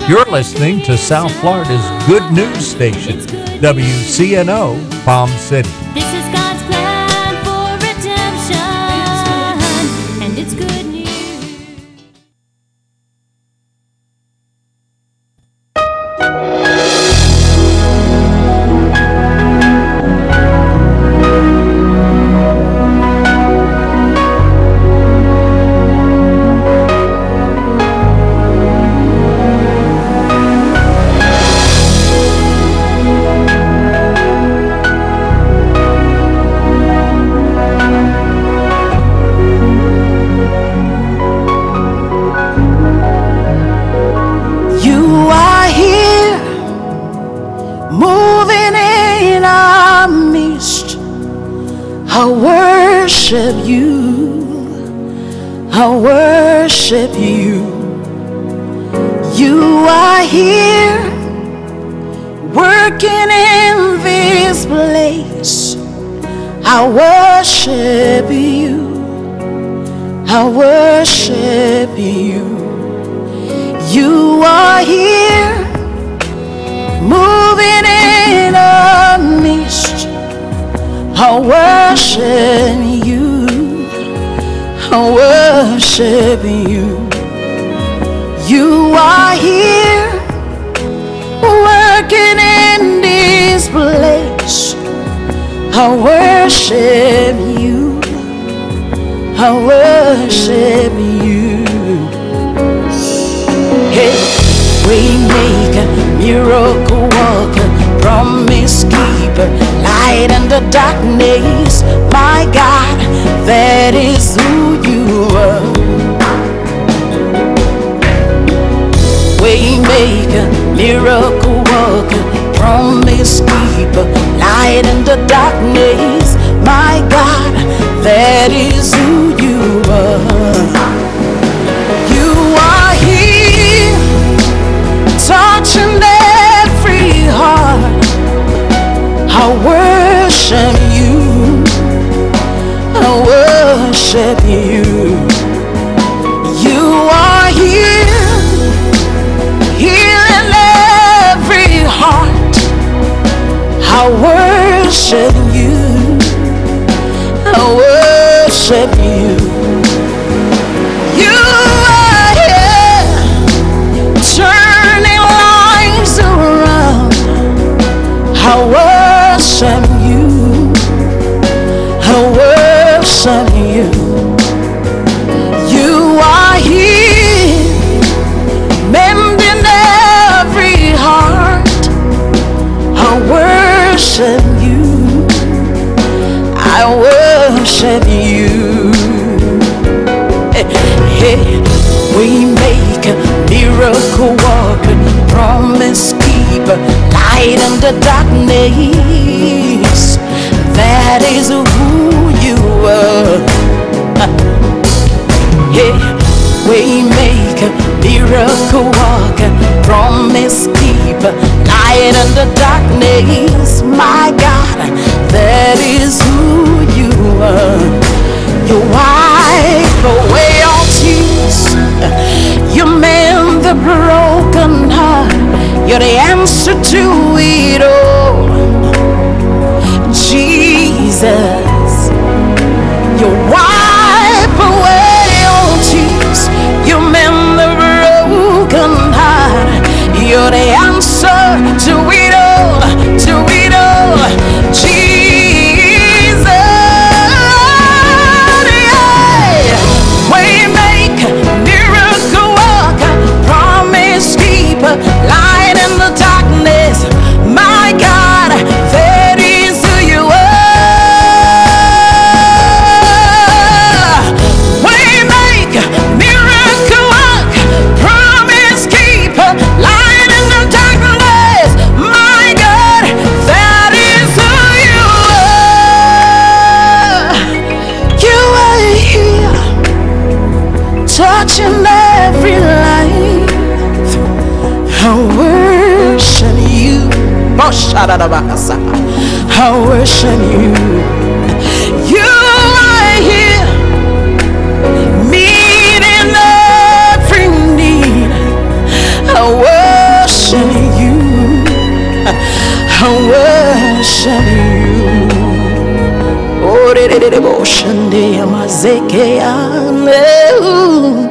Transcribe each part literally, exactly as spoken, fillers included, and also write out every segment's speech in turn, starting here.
You're listening to South Florida's good news station, W C N O, Palm City. This is God's plan for redemption, and it's good news. I worship you, I worship you. You are here, working in this place. I worship you, I worship you. You are here, moving in our midst. I worship you, I worship you. You are here, working in this place. I worship you, I worship you. Hey, waymaker, miracle worker, promise keeper, light in the darkness. My God, that is who you are. Waymaker, miracle worker, promise keeper, light in the darkness. My God, that is who you are. You are here, touching every heart. I worship you, I worship you. You are here, healing every heart. I worship you, I worship you. You are here, turning lives around. I worship you, I worship you. You are here, mending every heart. I worship you, I worship you. Hey, hey, we make a miracle worker, promise keeper, light in the darkness. That is who you are. Hey, waymaker, miracle worker, promise keeper, light in the darkness. My God, that is who you are. You wipe away all tears, you mend the broken heart. You're the answer to it all, Jesus. You wipe away all tears, you mend the broken heart. You're the answer to it all, to it all, Jesus. Yeah. Waymaker, miracle worker, promise keeper, light in the darkness. My God, that is who you are. Waymaker, miracle worker, promise keeper, light in the darkness. My God, that is who you are. You are here, touching every life. I worship you, I worship you. You are here, meeting every need. I worship I worship you. Oh, de de de de bo shande amazeke ame.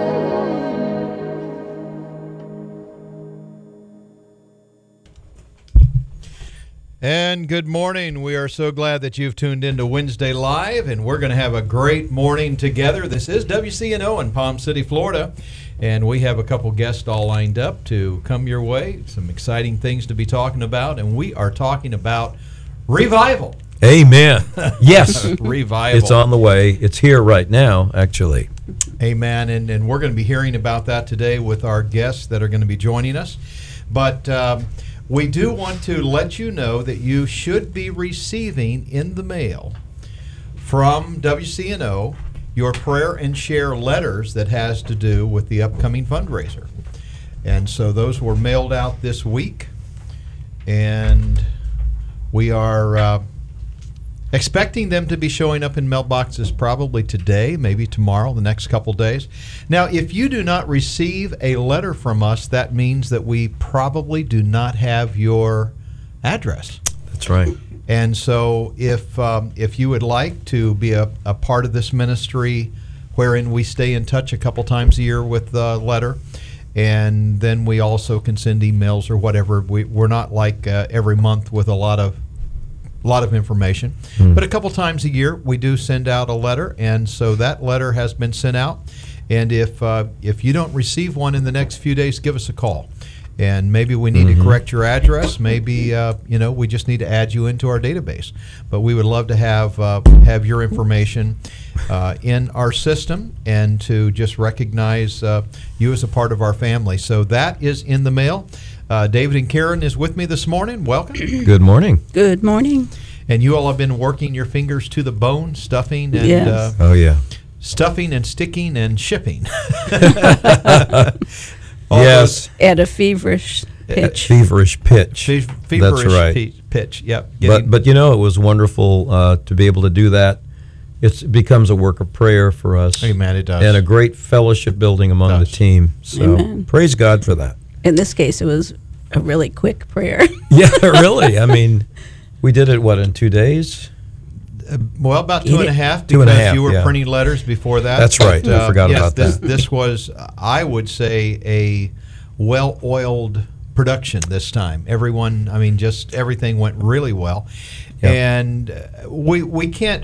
And good morning. We are so glad that you've tuned into Wednesday Live, and we're going to have a great morning together. This is W C N O in Palm City, Florida, and we have a couple guests all lined up to come your way. Some exciting things to be talking about, and we are talking about revival. Amen. Yes. Revival. It's on the way. It's here right now, actually. Amen. And, and we're going to be hearing about that today with our guests that are going to be joining us. But um, we do want to let you know that you should be receiving in the mail from W C N O your prayer and share letters that has to do with the upcoming fundraiser. And so those were mailed out this week. And we are uh, expecting them to be showing up in mailboxes probably today, maybe tomorrow, the next couple days. Now, if you do not receive a letter from us, that means that we probably do not have your address. That's right. And so if um, if you would like to be a, a part of this ministry wherein we stay in touch a couple times a year with the letter, and then we also can send emails or whatever. We, we're not like uh, every month with a lot of a lot of information, mm. but a couple times a year we do send out a letter, and so that letter has been sent out. And if uh, if you don't receive one in the next few days, give us a call, and maybe we need mm-hmm. to correct your address. Maybe uh, you know we just need to add you into our database. But we would love to have uh, have your information uh, in our system and to just recognize uh, you as a part of our family. So that is in the mail. Uh, David and Karen is with me this morning. Welcome. Good morning. Good morning. And you all have been working your fingers to the bone, stuffing and Yes. uh, Oh, yeah. stuffing and sticking and shipping. All Yes. At a feverish pitch. Feverish pitch. Fe- feverish That's right. pe- pitch. Yep. But, Getting- but you know, it was wonderful uh, to be able to do that. It's, it becomes a work of prayer for us. Amen, it does. And a great fellowship building among Does. the team. So Amen. praise God for that. In this case, it was a really quick prayer. Yeah, really. I mean, we did it, what, in two days? Uh, well, about two and a half because Two and a half, you were yeah. printing letters before that. That's right. But, I forgot yes, about this, that. This was, I would say, a well-oiled production this time. Everyone, I mean, just everything went really well. Yep. And uh, we, we can't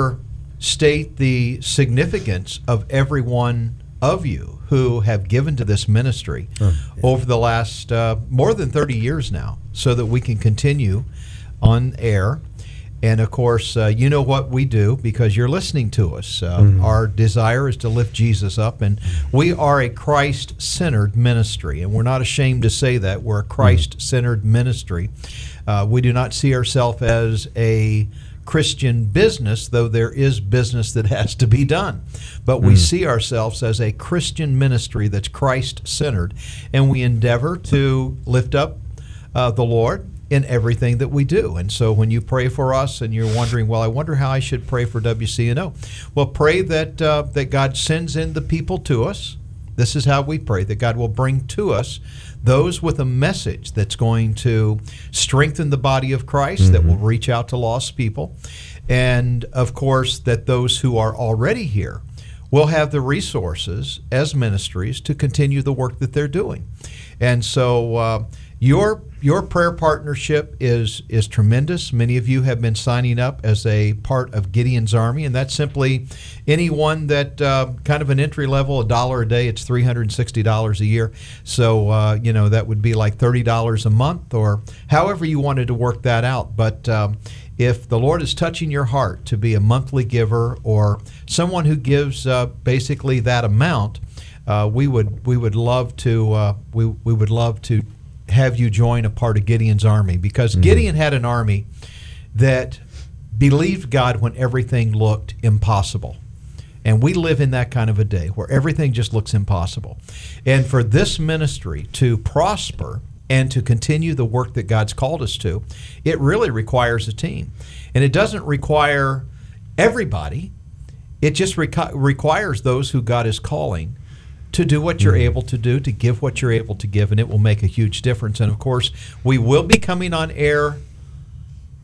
overstate the significance of every one of you who have given to this ministry Oh, yeah. over the last uh, more than thirty years now so that we can continue on air. And of course, uh, you know what we do because you're listening to us. Uh, Mm-hmm. Our desire is to lift Jesus up, and we are a Christ-centered ministry, and we're not ashamed to say that. We're a Christ-centered ministry. Uh, we do not see ourselves as a Christian business, though there is business that has to be done. But we Mm. see ourselves as a Christian ministry that's Christ-centered, and we endeavor to lift up uh, the Lord in everything that we do. And so when you pray for us and you're wondering, well, I wonder how I should pray for W C N O. Well, pray that uh, that God sends in the people to us. This is how we pray, that God will bring to us those with a message that's going to strengthen the body of Christ, mm-hmm. that will reach out to lost people. And, of course, that those who are already here will have the resources as ministries to continue the work that they're doing. And so uh, your your prayer partnership is is tremendous. Many of you have been signing up as a part of Gideon's Army, and that's simply anyone that uh, kind of an entry level, a dollar a day. It's three hundred sixty dollars a year. So uh, you know that would be like thirty dollars a month, or however you wanted to work that out. But um, if the Lord is touching your heart to be a monthly giver or someone who gives uh, basically that amount, uh, we would we would love to uh, we we would love to have you join a part of Gideon's army, because mm-hmm. Gideon had an army that believed God when everything looked impossible. And we live in that kind of a day where everything just looks impossible. And for this ministry to prosper and to continue the work that God's called us to, it really requires a team. And it doesn't require everybody. It just requ- requires those who God is calling to do what you're able to do, to give what you're able to give, and it will make a huge difference. And of course, we will be coming on air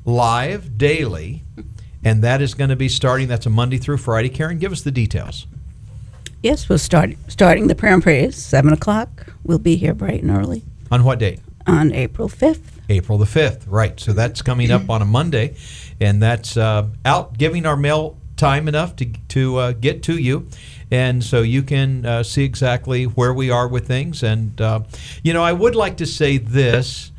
live daily, and that is going to be starting, that's a Monday through Friday. Karen, give us the details. Yes, we'll start starting the prayer and praise, seven o'clock. We'll be here bright and early On what date? on April fifth. April the fifth, right. So that's coming up on a Monday, and that's uh, out giving our mail time enough to, to uh, get to you. And so you can uh, see exactly where we are with things. And, uh, you know, I would like to say this,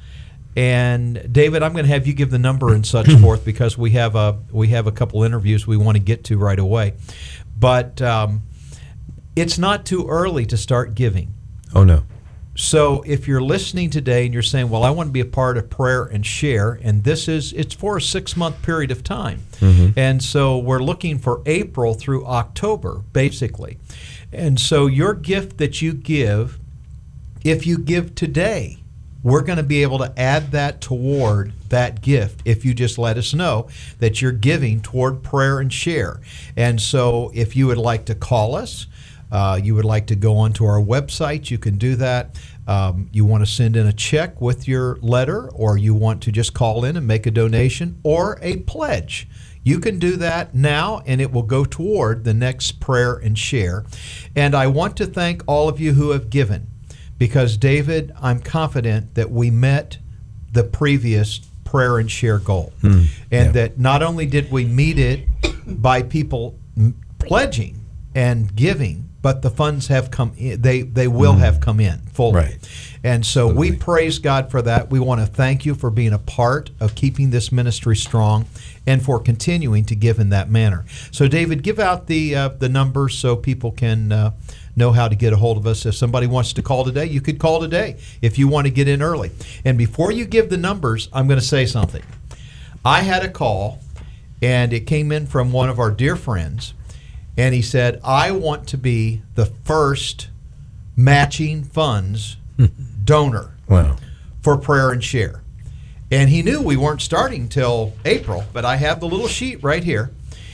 and David, I'm going to have you give the number and such forth, because we have a, we have a couple interviews we want to get to right away. But um, it's not too early to start giving. Oh, no. So if you're listening today and you're saying, well, I want to be a part of Prayer and Share, and this is, it's for a six-month period of time. Mm-hmm. And so we're looking for April through October, basically. And so your gift that you give, if you give today, we're going to be able to add that toward that gift if you just let us know that you're giving toward Prayer and Share. And so if you would like to call us, Uh, you would like to go onto our website, you can do that. Um, you want to send in a check with your letter, or you want to just call in and make a donation or a pledge. You can do that now, and it will go toward the next Prayer and Share. And I want to thank all of you who have given, because, David, I'm confident that we met the previous Prayer and Share goal. Mm, and yeah. that not only did we meet it by people m- pledging and giving, but the funds have come in. They they will mm. have come in fully. Right. And so Absolutely. We praise God for that. We want to thank you for being a part of keeping this ministry strong and for continuing to give in that manner. So, David, give out the uh, the numbers so people can uh, know how to get a hold of us. If somebody wants to call today, you could call today if you want to get in early. And before you give the numbers, I'm going to say something. I had a call, and it came in from one of our dear friends. And he said, I want to be the first matching funds donor wow. for Prayer and Share. And he knew we weren't starting till April, but I have the little sheet right here.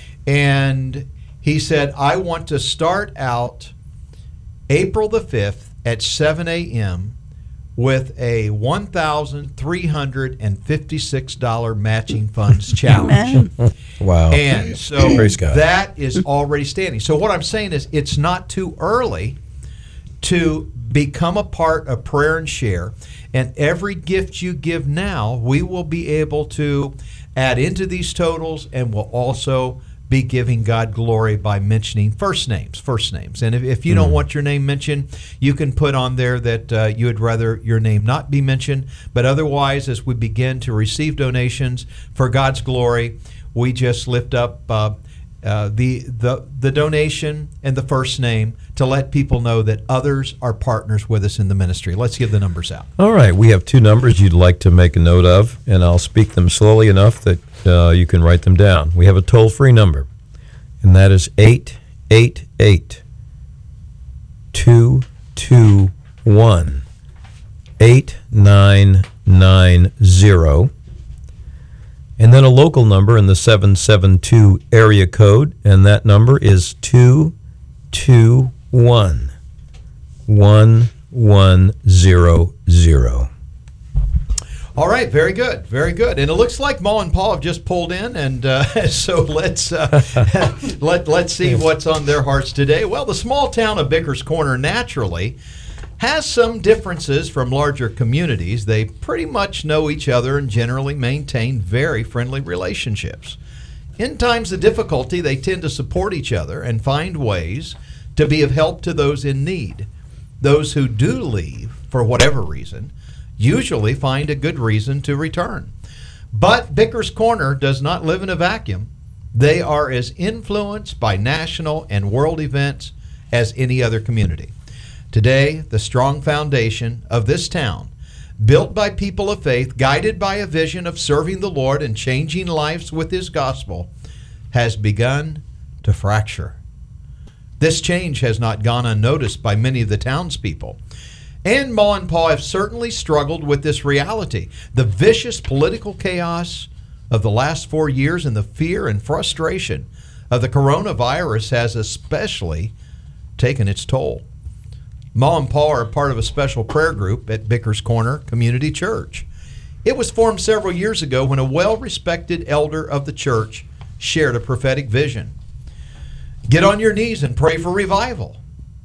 And he said, I want to start out April the fifth at seven a.m. with a one thousand three hundred fifty-six dollars matching funds challenge. Wow. And so Praise God. That is already standing. So what I'm saying is it's not too early to become a part of Prayer and Share. And every gift you give now, we will be able to add into these totals, and will also be giving God glory by mentioning first names, first names. And if, if you mm. don't want your name mentioned, you can put on there that uh, you would rather your name not be mentioned. But otherwise, as we begin to receive donations for God's glory, we just lift up uh, uh, the, the the donation and the first name to let people know that others are partners with us in the ministry. Let's give the numbers out. All right. We have two numbers you'd like to make a note of, and I'll speak them slowly enough that uh, you can write them down. We have a toll-free number, and that is eight eight eight, two two one, eight nine nine zero. And then a local number in the seven seven two area code, and that number is two two one, one one zero zero. All right, very good, very good. And it looks like Ma and Paul have just pulled in, and uh, so let's uh, let let's see what's on their hearts today. Well, the small town of Bickers Corner naturally has some differences from larger communities. They pretty much know each other and generally maintain very friendly relationships. In times of difficulty, they tend to support each other and find ways to be of help to those in need. Those who do leave, for whatever reason, usually find a good reason to return. But Bickers Corner does not live in a vacuum. They are as influenced by national and world events as any other community. Today, the strong foundation of this town, built by people of faith, guided by a vision of serving the Lord and changing lives with His gospel, has begun to fracture. This change has not gone unnoticed by many of the townspeople. And Ma and Pa have certainly struggled with this reality. The vicious political chaos of the last four years and the fear and frustration of the coronavirus has especially taken its toll. Ma and Pa are part of a special prayer group at Bickers Corner Community Church. It was formed several years ago when a well-respected elder of the church shared a prophetic vision. Get on your knees and pray for revival,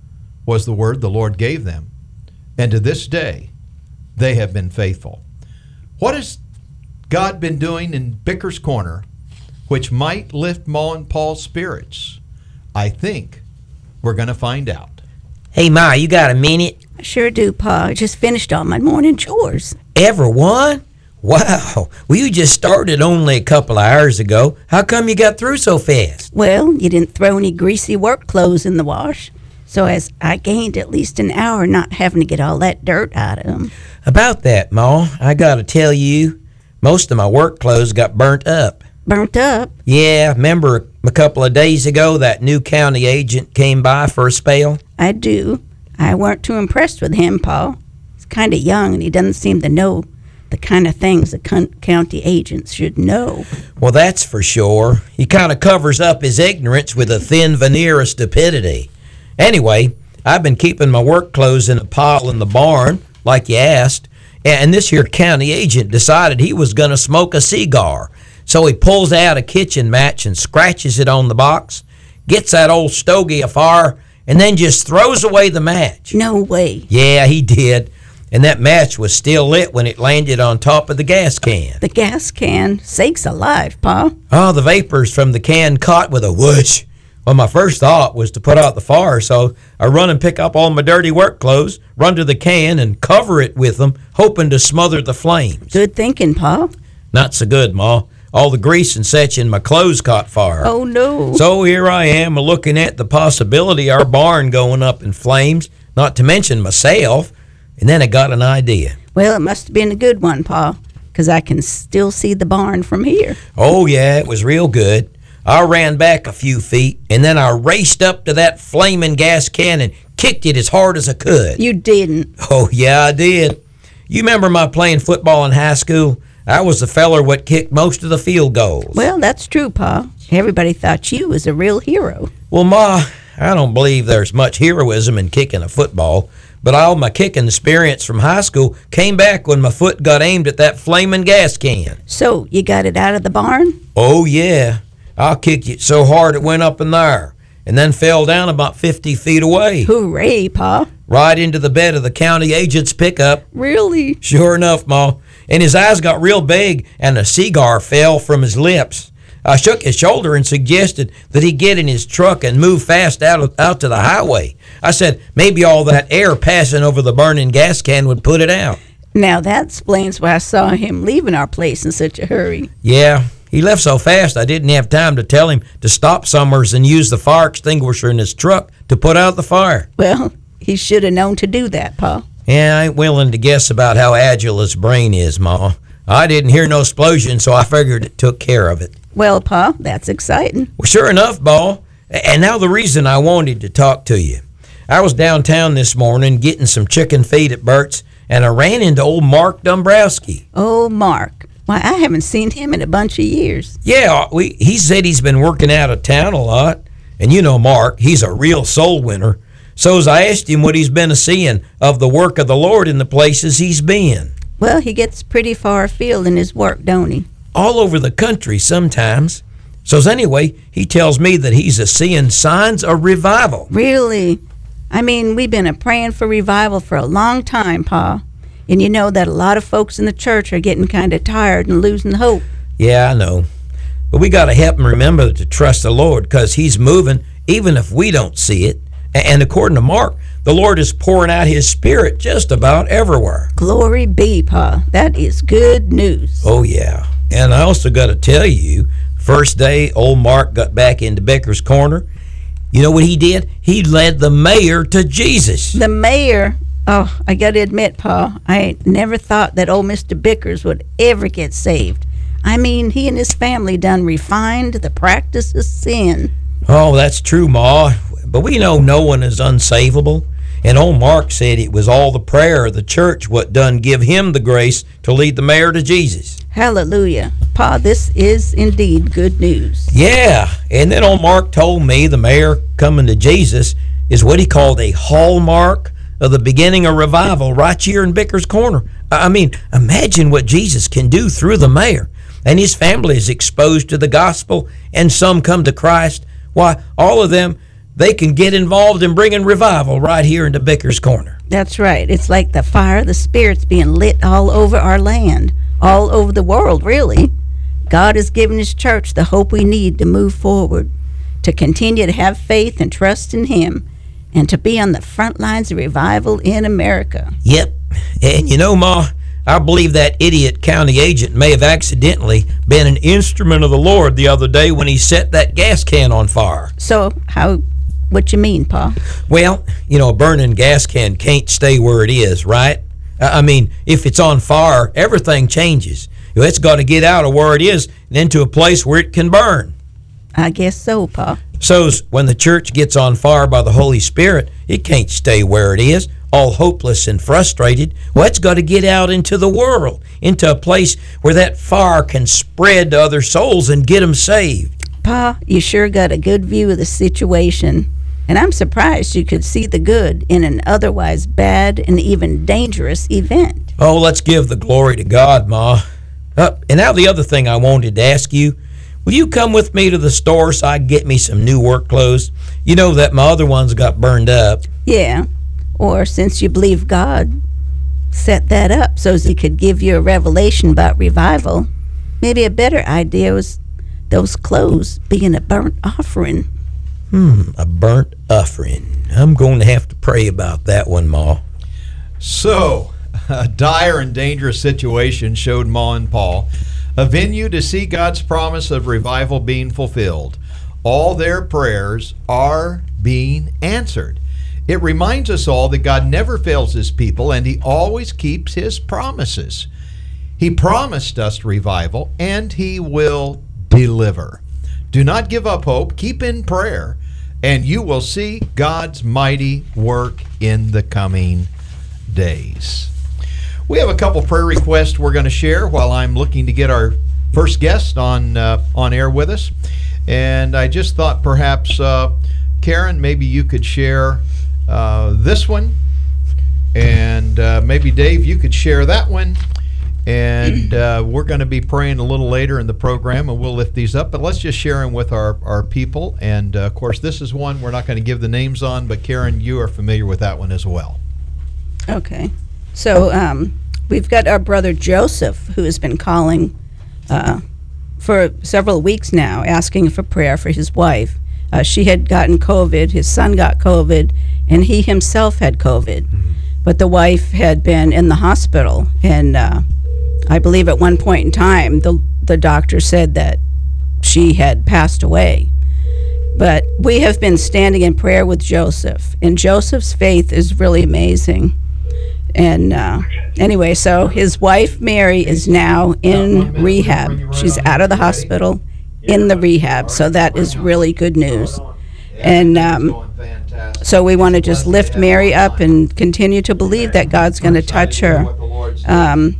was the word the Lord gave them. And to this day, they have been faithful. What has God been doing in Bicker's Corner, which might lift Ma and Paul's spirits? I think we're going to find out. Hey, Ma, you got a minute? I sure do, Pa. I just finished all my morning chores. Everyone? Wow. Well, you just started only a couple of hours ago. How come you got through so fast? Well, you didn't throw any greasy work clothes in the wash, so as I gained at least an hour not having to get all that dirt out of them. About that, Ma, I gotta tell you, most of my work clothes got burnt up. Burnt up? Yeah, remember a couple of days ago that new county agent came by for a spell? I do. I weren't too impressed with him, Pa. He's kind of young, and he doesn't seem to know the kind of things the con- county agents should know. Well, that's for sure. He kind of covers up his ignorance with a thin veneer of stupidity. Anyway, I've been keeping my work clothes in a pile in the barn, like you asked, and this here county agent decided he was going to smoke a cigar. So he pulls out a kitchen match and scratches it on the box, gets that old stogie afire, and then just throws away the match. No way. Yeah, he did. And that match was still lit when it landed on top of the gas can. The gas can? Sakes alive, Pa. Oh, the vapors from the can caught with a whoosh. Well, my first thought was to put out the fire, so I run and pick up all my dirty work clothes, run to the can, and cover it with them, hoping to smother the flames. Good thinking, Pa. Not so good, Ma. All the grease and such in my clothes caught fire. Oh, no. So here I am looking at the possibility of our barn going up in flames, not to mention myself. And then I got an idea. Well, it must have been a good one, Pa, because I can still see the barn from here. Oh, yeah, it was real good. I ran back a few feet, and then I raced up to that flaming gas can and kicked it as hard as I could. You didn't. Oh, yeah, I did. You remember my playing football in high school? I was the feller what kicked most of the field goals. Well, that's true, Pa. Everybody thought you was a real hero. Well, Ma, I don't believe there's much heroism in kicking a football. But all my kicking experience from high school came back when my foot got aimed at that flaming gas can. So, you got it out of the barn? Oh, yeah. I kicked it so hard it went up in there and then fell down about fifty feet away. Hooray, Pa. Right into the bed of the county agent's pickup. Really? Sure enough, Ma. And his eyes got real big and a cigar fell from his lips. I shook his shoulder and suggested that he get in his truck and move fast out of, out to the highway. I said maybe all that air passing over the burning gas can would put it out. Now that explains why I saw him leaving our place in such a hurry. Yeah, he left so fast I didn't have time to tell him to stop somewheres and use the fire extinguisher in his truck to put out the fire. Well, he should have known to do that, Pa. Yeah, I ain't willing to guess about how agile his brain is, Ma. I didn't hear no explosion, so I figured it took care of it. Well, Pa, that's exciting. Well, sure enough, Ball. And now the reason I wanted to talk to you. I was downtown this morning getting some chicken feed at Bert's, and I ran into old Mark Dombrowski. Oh, Mark. Why, I haven't seen him in a bunch of years. Yeah, we, he said he's been working out of town a lot. And you know Mark, he's a real soul winner. So as I asked him what he's been a-seeing of the work of the Lord in the places he's been. Well, he gets pretty far afield in his work, don't he? All over the country sometimes. So anyway, he tells me that he's a-seeing signs of revival. Really? I mean, we've been a praying for revival for a long time, Pa. And you know that a lot of folks in the church are getting kind of tired and losing hope. Yeah, I know. But we got to help them remember to trust the Lord, because he's moving even if we don't see it. And according to Mark, the Lord is pouring out his Spirit just about everywhere. Glory be, Pa. That is good news. Oh, yeah. And I also got to tell you, first day old Mark got back into Bicker's Corner, you know what he did? He led the mayor to Jesus. The mayor? Oh, I got to admit, Pa, I ain't never thought that old Mister Bickers would ever get saved. I mean, he and his family done refined the practice of sin. Oh, that's true, Ma. But we know no one is unsavable. And old Mark said it was all the prayer of the church what done give him the grace to lead the mayor to Jesus. Hallelujah. Pa, this is indeed good news. Yeah, and then old Mark told me the mayor coming to Jesus is what he called a hallmark of the beginning of revival right here in Bicker's Corner. I mean, imagine what Jesus can do through the mayor. And his family is exposed to the gospel, and some come to Christ. Why, all of them, they can get involved in bringing revival right here into Bickers Corner. That's right. It's like the fire of the Spirit's being lit all over our land, all over the world, really. God has given his church the hope we need to move forward, to continue to have faith and trust in him, and to be on the front lines of revival in America. Yep. And you know, Ma, I believe that idiot county agent may have accidentally been an instrument of the Lord the other day when he set that gas can on fire. So, how, what you mean, Pa? Well, you know, a burning gas can can't stay where it is, right? I mean, if it's on fire, everything changes. You know, it's got to get out of where it is and into a place where it can burn. I guess so, Pa. So when the church gets on fire by the Holy Spirit, it can't stay where it is, all hopeless and frustrated. Well, it's got to get out into the world, into a place where that fire can spread to other souls and get them saved. Pa, you sure got a good view of the situation. And I'm surprised you could see the good in an otherwise bad and even dangerous event. Oh, let's give the glory to God, Ma. Uh, and now the other thing I wanted to ask you, will you come with me to the store so I can get me some new work clothes? You know that my other ones got burned up. Yeah, or since you believe God set that up so as he could give you a revelation about revival, maybe a better idea was those clothes being a burnt offering. Hmm, a burnt offering. I'm going to have to pray about that one, Ma. So, a dire and dangerous situation showed Ma and Paul a venue to see God's promise of revival being fulfilled. All their prayers are being answered. It reminds us all that God never fails his people, and he always keeps his promises. He promised us revival, and he will deliver. Do not give up hope. Keep in prayer, and you will see God's mighty work in the coming days. We have a couple prayer requests we're going to share while I'm looking to get our first guest on uh, on air with us. And I just thought perhaps, uh, Karen, maybe you could share uh, this one. And uh, maybe, Dave, you could share that one. And uh, we're going to be praying a little later in the program, and we'll lift these up. But let's just share them with our, our people. And, uh, of course, this is one we're not going to give the names on, but, Karen, you are familiar with that one as well. Okay. So um, we've got our brother Joseph, who has been calling uh, for several weeks now, asking for prayer for his wife. Uh, she had gotten COVID, his son got COVID, and he himself had COVID. Mm-hmm. But the wife had been in the hospital, and uh, I believe at one point in time, the, the doctor said that she had passed away. But we have been standing in prayer with Joseph, and Joseph's faith is really amazing. And uh, anyway, so his wife, Mary, is now in rehab. She's out of the hospital, in the rehab, so that is really good news. And um, so we want to just lift Mary up and continue to believe that God's going to touch her. Um,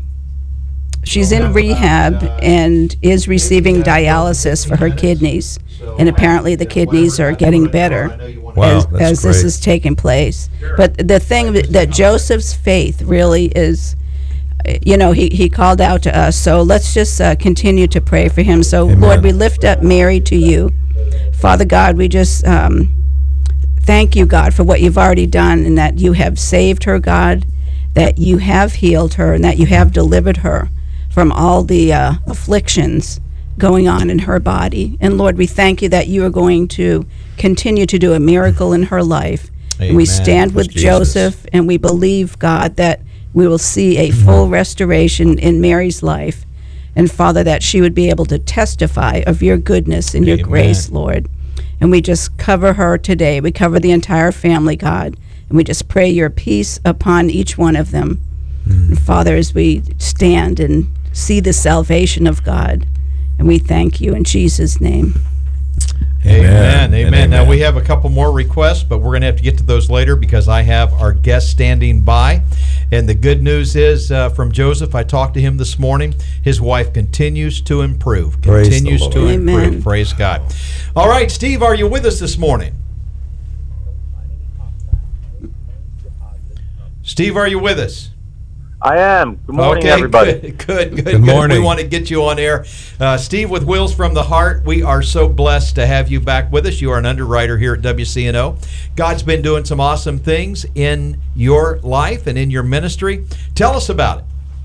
she's in rehab and is receiving dialysis for her kidneys, and apparently the kidneys are getting better. Wow, as, that's as this great. is taking place. But the thing that, that Joseph's faith really is, you know, he, he called out to us. So let's just uh, continue to pray for him. So, Amen. Lord, we lift up Mary to you. Father God, we just um, thank you, God, for what you've already done, and that you have saved her, God, that you have healed her, and that you have delivered her from all the uh, afflictions going on in her body. And Lord, we thank you that you are going to continue to do a miracle in her life. And we Amen. stand with Jesus. Joseph, and we believe, God, that we will see a full restoration in Mary's life. And Father, that she would be able to testify of your goodness and your Amen. grace, Lord. And we just cover her today. We cover the entire family, God. And we just pray your peace upon each one of them. Mm. And Father, as we stand and see the salvation of God, and we thank you in Jesus' name. Amen. Amen. Amen. And Now, amen. we have a couple more requests, but we're going to have to get to those later because I have our guest standing by. And the good news is uh, from Joseph, I talked to him this morning. His wife continues to improve. Praise the Continues to Lord. improve. Amen. Praise God. All right, Steve, are you with us this morning? Steve, are you with us? I am. Good morning, okay, everybody. Good, good, good. Good morning. We want to get you on air. Uh, Steve with Wheels from the Heart, we are so blessed to have you back with us. You are an underwriter here at W C N O. God's been doing some awesome things in your life and in your ministry. Tell us about it.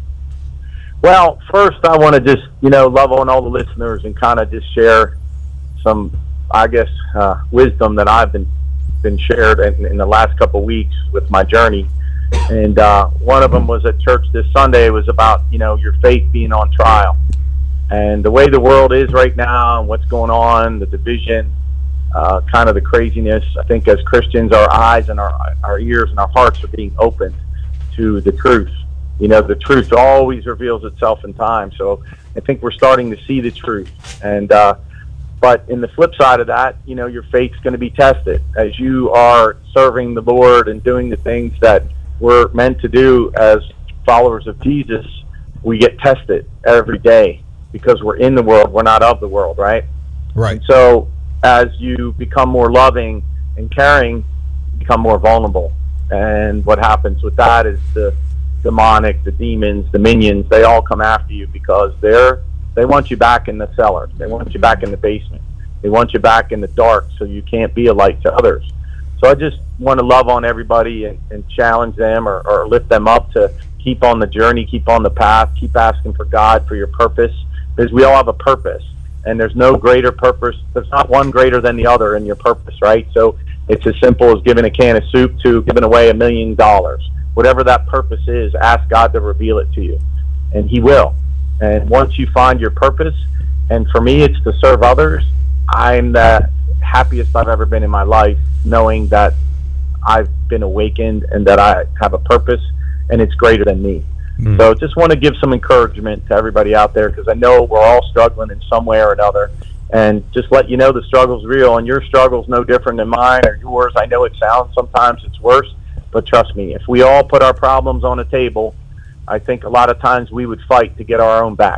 Well, first, I want to just, you know, love on all the listeners and kind of just share some, I guess, uh, wisdom that I've been been shared in, in the last couple of weeks with my journey. And uh, one of them was at church this Sunday. It was about, you know, your faith being on trial. And the way the world is right now and what's going on, the division, uh, kind of the craziness, I think as Christians, our eyes and our, our ears and our hearts are being opened to the truth. You know, the truth always reveals itself in time. So I think we're starting to see the truth. And, uh, but in the flip side of that, you know, your faith's going to be tested as you are serving the Lord and doing the things that we're meant to do as followers of Jesus. We get tested every day because we're in the world. We're not of the world, right? Right. And so as you become more loving and caring, you become more vulnerable. And what happens with that is the demonic, the demons, the minions, they all come after you because they're they want you back in the cellar. They want you back in the basement. They want you back in the dark so you can't be a light to others. So I just want to love on everybody and, and challenge them or, or lift them up to keep on the journey, keep on the path, keep asking for God for your purpose, because we all have a purpose. And there's no greater purpose. There's not one greater than the other in your purpose, right? So it's as simple as giving a can of soup to giving away a million dollars. Whatever that purpose is, ask God to reveal it to you, and He will. And once you find your purpose, and for me it's to serve others, I'm the happiest I've ever been in my life, knowing that I've been awakened and that I have a purpose and it's greater than me. Mm. So just want to give some encouragement to everybody out there, because I know we're all struggling in some way or another, and just let you know the struggle's real, and your struggle's no different than mine or yours. I know it sounds sometimes it's worse, but trust me, if we all put our problems on a table, I think a lot of times we would fight to get our own back.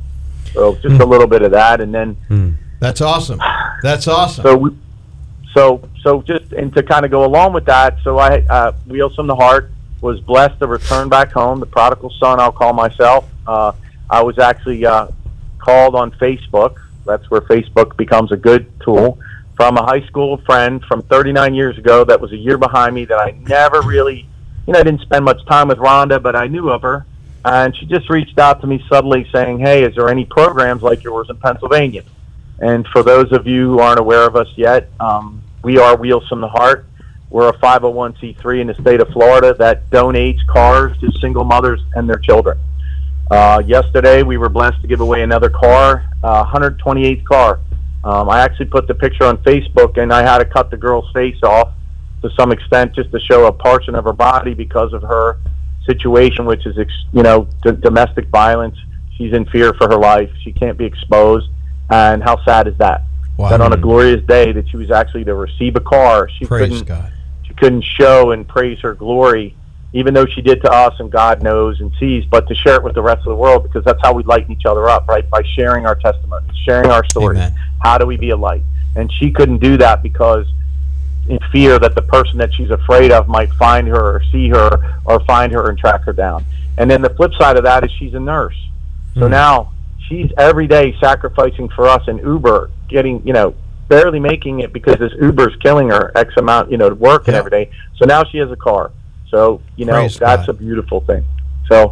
So just mm. a little bit of that, and then mm. that's awesome. That's awesome. So, we, so, so just and to kind of go along with that. So I, uh, Wheels from the Heart was blessed to return back home. The prodigal son, I'll call myself. Uh, I was actually uh, called on Facebook. That's where Facebook becomes a good tool. From a high school friend from thirty-nine years ago that was a year behind me that I never really. You know, I didn't spend much time with Rhonda, but I knew of her. And she just reached out to me subtly saying, hey, is there any programs like yours in Pennsylvania? And for those of you who aren't aware of us yet, um, we are Wheels from the Heart. We're a five oh one c three in the state of Florida that donates cars to single mothers and their children. Uh, yesterday, we were blessed to give away another car, uh, one hundred twenty-eighth car. Um, I actually put the picture on Facebook, and I had to cut the girl's face off to some extent, just to show a portion of her body because of her situation, which is, you know, d- domestic violence. She's in fear for her life. She can't be exposed. And how sad is that? Wow. That on a glorious day that she was actually to receive a car, she Praise couldn't, God. she couldn't show and praise her glory, even though she did to us, and God knows and sees, but to share it with the rest of the world, because that's how we lighten each other up, right? By sharing our testimonies, sharing our stories. Amen. How do we be a light? And she couldn't do that because in fear that the person that she's afraid of might find her or see her or find her and track her down. And then the flip side of that is she's a nurse. So mm. now she's every day sacrificing for us in Uber, getting, you know, barely making it because this Uber's killing her X amount, you know, to work yeah. and every day. So now she has a car. So, you know, Praise that's God. a beautiful thing. So,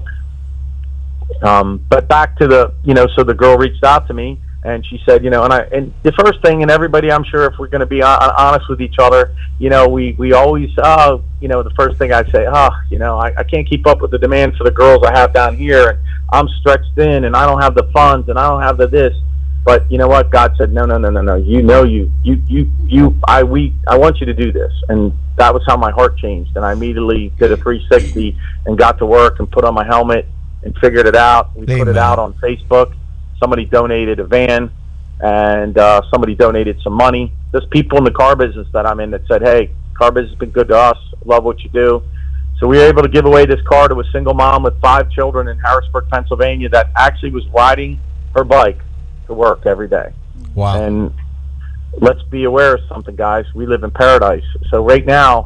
um, but back to the, you know, so the girl reached out to me. And she said, you know, and I, and the first thing, and everybody, I'm sure, if we're going to be honest with each other, you know, we, we always, oh, you know, the first thing I'd say, oh, you know, I, I can't keep up with the demand for the girls I have down here, and I'm stretched thin, and I don't have the funds, and I don't have the this. But you know what? God said, no, no, no, no, no. You know, you, you, you, you, I, we, I want you to do this. And that was how my heart changed. And I immediately did a three sixty and got to work and put on my helmet and figured it out. We Amen. put it out on Facebook. Somebody donated a van, and uh, somebody donated some money. There's people in the car business that I'm in that said, hey, car business has been good to us. Love what you do. So we were able to give away this car to a single mom with five children in Harrisburg, Pennsylvania, that actually was riding her bike to work every day. Wow. And let's be aware of something, guys. We live in paradise. So right now,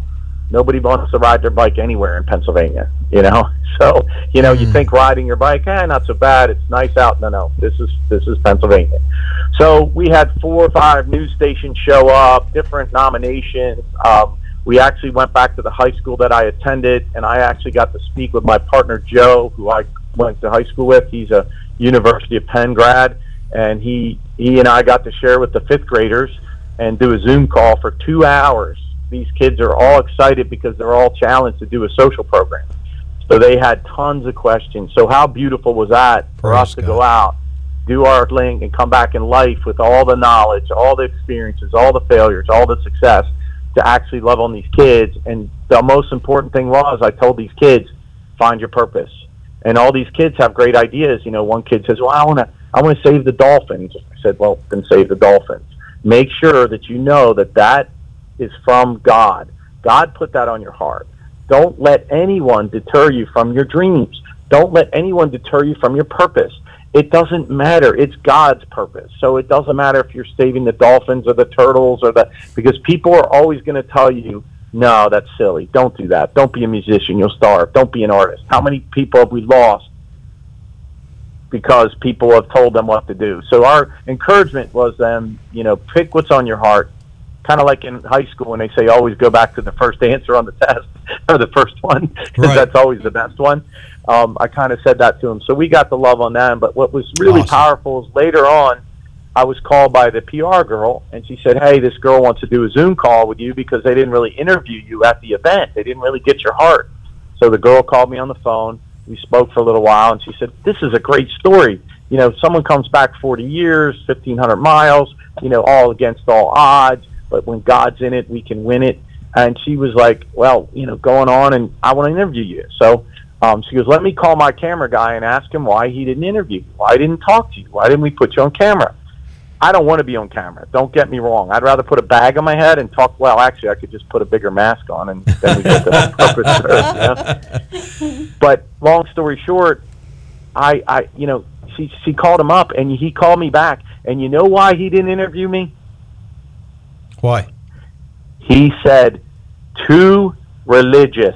Nobody wants to ride their bike anywhere in Pennsylvania, you know. So, you know, you think riding your bike, eh, not so bad. It's nice out. No, no, this is this is Pennsylvania. So we had four or five news stations show up, different nominations. Um, we actually went back to the high school that I attended, and I actually got to speak with my partner Joe, who I went to high school with. He's a University of Penn grad, and he he and I got to share with the fifth graders and do a Zoom call for two hours. These kids are all excited because they're all challenged to do a social program. So they had tons of questions. So how beautiful was that for Praise us to God. go out, do our thing, and come back in life with all the knowledge, all the experiences, all the failures, all the success, to actually love on these kids. And the most important thing was, I told these kids, find your purpose. And all these kids have great ideas. You know, one kid says, well, I want to I want to save the dolphins. I said, well, then save the dolphins. Make sure that you know that that is from God. God put that on your heart. Don't let anyone deter you from your dreams. Don't let anyone deter you from your purpose. It doesn't matter. It's God's purpose. So it doesn't matter if you're saving the dolphins or the turtles or the, because people are always going to tell you, no, that's silly. Don't do that. Don't be a musician. You'll starve. Don't be an artist. How many people have we lost because people have told them what to do? So our encouragement was them, you know, pick what's on your heart. Kind of like in high school when they say always go back to the first answer on the test, or the first one, because Right. that's always the best one. Um, I kind of said that to them. So we got the love on them. But what was really Awesome. powerful is later on, I was called by the P R girl, and she said, hey, this girl wants to do a Zoom call with you because they didn't really interview you at the event. They didn't really get your heart. So the girl called me on the phone. We spoke for a little while, and she said, this is a great story. You know, someone comes back forty years, fifteen hundred miles, you know, all against all odds. But when God's in it, we can win it. And she was like, well, you know, going on, and I want to interview you. So um, she goes, let me call my camera guy and ask him why he didn't interview you. Why didn't talk to you? Why didn't we put you on camera? I don't want to be on camera. Don't get me wrong. I'd rather put a bag on my head and talk. Well, actually, I could just put a bigger mask on, and then we get the purpose served, you know? But long story short, I, I, you know, she, she called him up, and he called me back. And you know why he didn't interview me? Why? He said, too religious.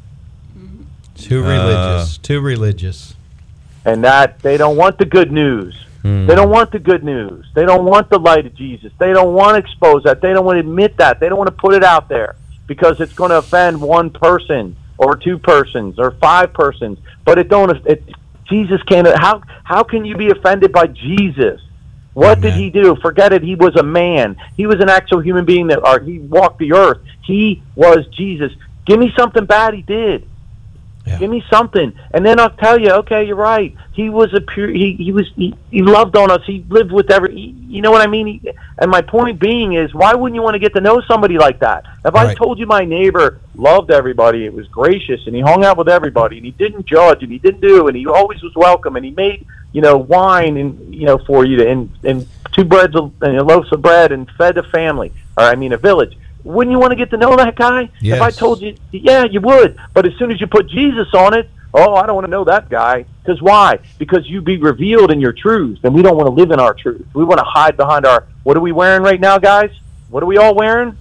Too Uh. religious. Too religious. And that they don't want the good news. Hmm. They don't want the good news. They don't want the light of Jesus. They don't want to expose that. They don't want to admit that. They don't want to put it out there because it's going to offend one person or two persons or five persons. But it don't. It, Jesus can't. How how can you be offended by Jesus? What did Amen. he do? Forget it. He was a man. He was an actual human being that, or he walked the earth. He was Jesus. Give me something bad he did. Yeah. Give me something, and then I'll tell you. Okay, you're right. He was a pure. He he was. He, he loved on us. He lived with every. He, you know what I mean? He, and my point being is, why wouldn't you want to get to know somebody like that? If I Right. told you my neighbor loved everybody, it was gracious, and he hung out with everybody, and he didn't judge, and he didn't do, and he always was welcome, and he made you know wine and you know for you to, and and two breads of, and loaves of bread and fed a family, or I mean a village. Wouldn't you want to get to know that guy? Yes. If I told you, yeah, you would. But as soon as you put Jesus on it, oh, I don't want to know that guy. Because why? Because you be revealed in your truth, and we don't want to live in our truth. We want to hide behind our, what are we wearing right now, guys? What are we all wearing?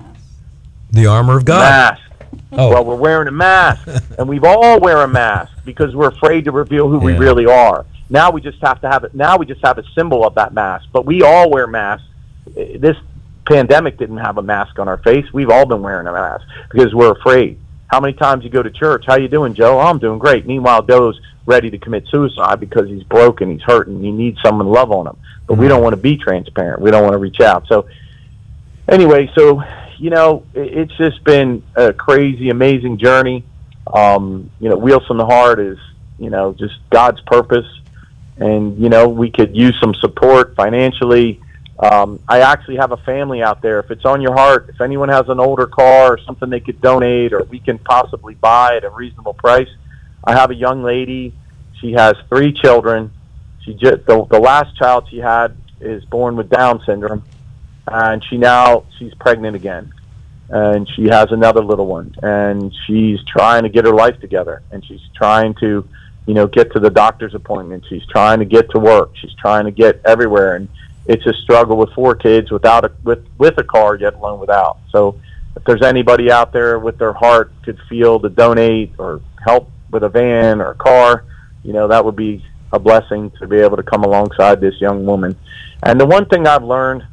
The armor of God. Mask. Oh. Well, we're wearing a mask, and we've all wear a mask because we're afraid to reveal who we Yeah. really are. Now we just have to have it. Now we just have a symbol of that mask, but we all wear masks. Eh, This pandemic didn't have a mask on our face. We've all been wearing a mask because we're afraid. How many times you go to church? How you doing, Joe? Oh, I'm doing great. Meanwhile, Joe's ready to commit suicide because he's broken, he's hurting, he needs someone to love on him. But we don't want to be transparent. We don't want to reach out. So anyway, so you know, it- it's just been a crazy, amazing journey. Um, you know, Wheels from the Heart is, you know, just God's purpose, and you know, we could use some support financially. Um, I actually have a family out there. If it's on your heart, if anyone has an older car or something they could donate or we can possibly buy at a reasonable price, I have a young lady. She has three children. She just, the, the last child she had is born with Down syndrome, and she now she's pregnant again, and she has another little one, and she's trying to get her life together, and she's trying to, you know, get to the doctor's appointment. She's trying to get to work. She's trying to get everywhere, and it's a struggle with four kids without a with with a car, yet alone without. So, if there's anybody out there with their heart could feel to donate or help with a van or a car, you know, that would be a blessing to be able to come alongside this young woman. And the one thing I've learned,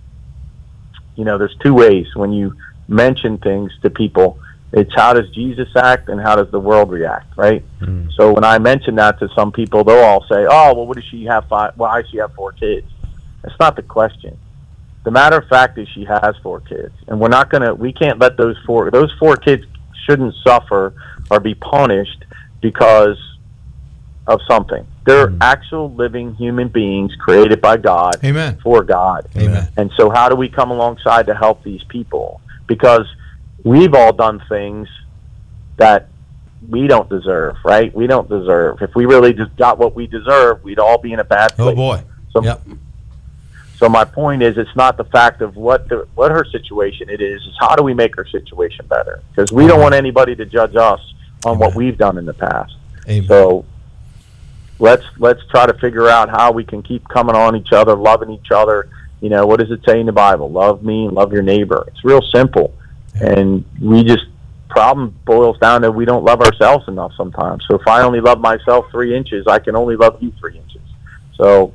you know, there's two ways when you mention things to people. It's how does Jesus act and how does the world react, right? Mm. So when I mention that to some people, they'll all say, oh, well, what does she have five? Why does she have four kids? That's not the question. The matter of fact is she has four kids. And we're not going to, we can't let those four, those four kids shouldn't suffer or be punished because of something. They're mm. actual living human beings created by God. Amen. For God. Amen. And so how do we come alongside to help these people? Because we've all done things that we don't deserve, right? We don't deserve. If we really just got what we deserve, we'd all be in a bad place. Oh boy. So, yep. so my point is, it's not the fact of what the, what her situation it is. Is how do we make her situation better? Because we don't want anybody to judge us on Amen. What we've done in the past. Amen. So let's let's try to figure out how we can keep coming on each other, loving each other. You know, what does it say in the Bible? Love me and love your neighbor. It's real simple. And we just, problem boils down to we don't love ourselves enough sometimes. So if I only love myself three inches, I can only love you three inches. So,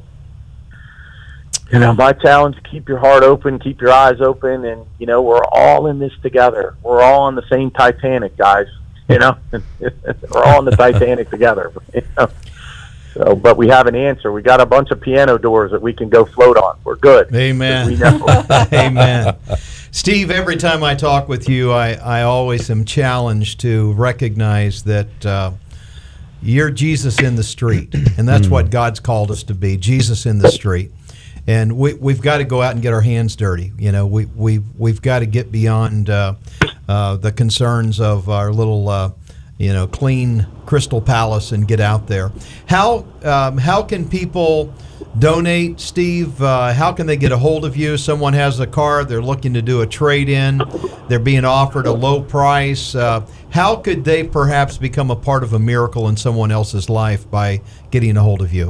you know, my challenge, keep your heart open, keep your eyes open, and, you know, we're all in this together. We're all on the same Titanic, guys, you know. We're all in the Titanic together, you know. So, but we have an answer. We got a bunch of piano doors that we can go float on. We're good. Amen. We know. Amen. Steve, every time I talk with you, I, I always am challenged to recognize that uh, you're Jesus in the street, and that's what God's called us to be, Jesus in the street. And we, we've got to go out and get our hands dirty. You know, we, we, we've got to get beyond uh, uh, the concerns of our little uh, you know, clean Crystal Palace and get out there. How um, how can people donate, Steve? Uh, how can they get a hold of you? Someone has a car, they're looking to do a trade-in, they're being offered a low price. Uh, how could they perhaps become a part of a miracle in someone else's life by getting a hold of you?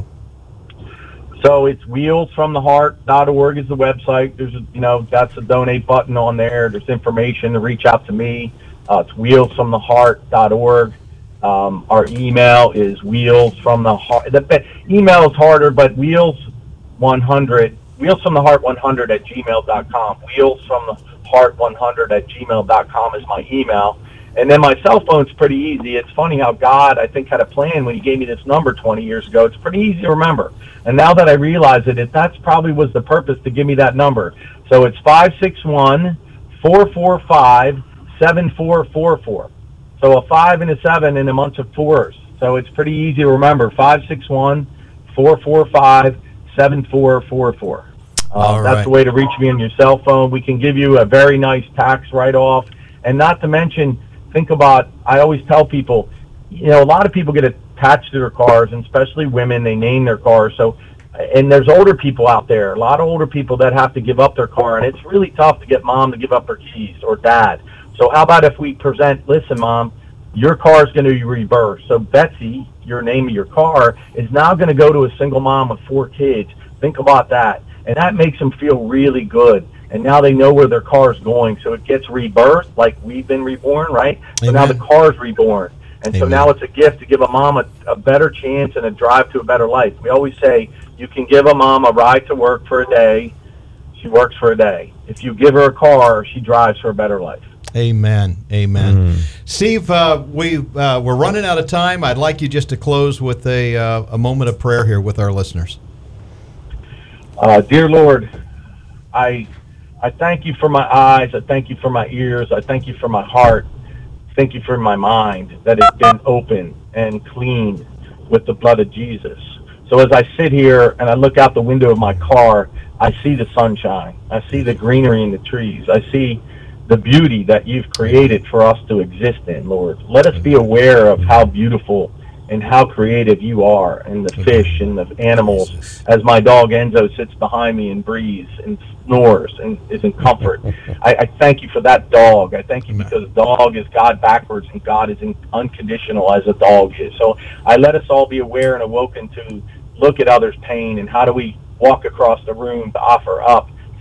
So it's wheels from the heart dot org is the website. There's a, you know, that's a donate button on there. There's information to reach out to me. Uh, it's wheels from the heart dot org. Um, our email is wheels from the heart. The email is harder, but wheels one hundred, wheels from the heart one hundred at gmail dot com. wheels from the heart one hundred at gmail dot com is my email. And then my cell phone's pretty easy. It's funny how God, I think, had a plan when he gave me this number twenty years ago. It's pretty easy to remember. And now that I realize it, it that's probably was the purpose to give me that number. So it's five six one, four four five, seven four four four. So a five and a seven and a bunch of fours. So it's pretty easy to remember. five six one, four four five, seven four four four. Uh, that's right. The way to reach me on your cell phone. We can give you a very nice tax write-off. And not to mention, think about, I always tell people, you know, a lot of people get attached to their cars, and especially women, they name their cars. So, and there's older people out there, a lot of older people that have to give up their car, and it's really tough to get mom to give up her keys or dad. So how about if we present, listen, Mom, your car is going to be reversed. So Betsy, your name of your car, is now going to go to a single mom with four kids. Think about that. And that makes them feel really good. And now they know where their car is going. So it gets rebirthed like we've been reborn, right? So now the car is reborn. And Amen. So now it's a gift to give a mom a, a better chance and a drive to a better life. We always say you can give a mom a ride to work for a day. She works for a day. If you give her a car, she drives for a better life. Amen. Amen. Mm. Steve, uh, we, uh, we're running out of time. I'd like you just to close with a, uh, a moment of prayer here with our listeners. Uh, dear Lord, I I thank you for my eyes. I thank you for my ears. I thank you for my heart. Thank you for my mind that has been open and cleaned with the blood of Jesus. So as I sit here and I look out the window of my car, I see the sunshine. I see the greenery in the trees. I see the beauty that you've created for us to exist in, Lord. Let us be aware of how beautiful and how creative you are, and the fish and the animals, as my dog Enzo sits behind me and breathes and snores and is in comfort. I, I thank you for that dog. I thank you because dog is God backwards and God is in unconditional as a dog is. So I let us all be aware and awoken to look at others' pain and how do we walk across the room to offer up